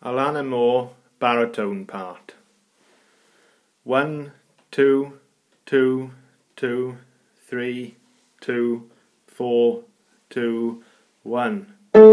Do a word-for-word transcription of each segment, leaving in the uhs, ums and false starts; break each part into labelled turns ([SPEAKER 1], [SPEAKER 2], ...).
[SPEAKER 1] Alaina Moore baritone part. One, two, two, two, three, two, four, two, one.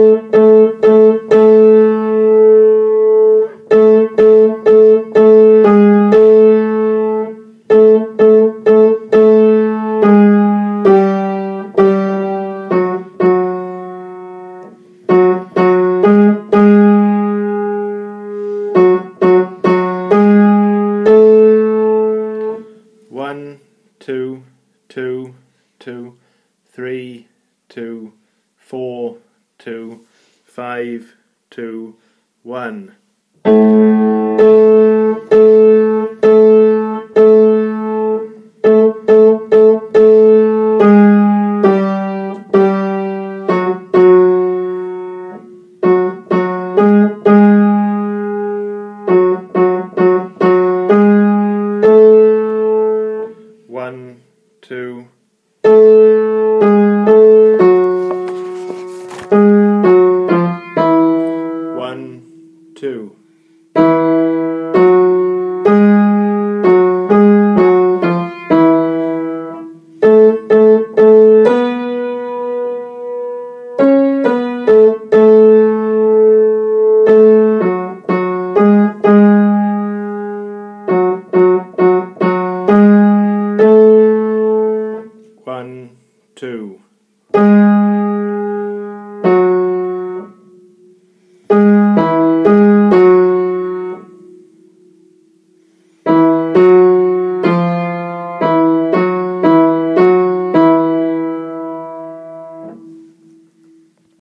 [SPEAKER 1] One, two, two, two, three, two, four, two, five, two, one.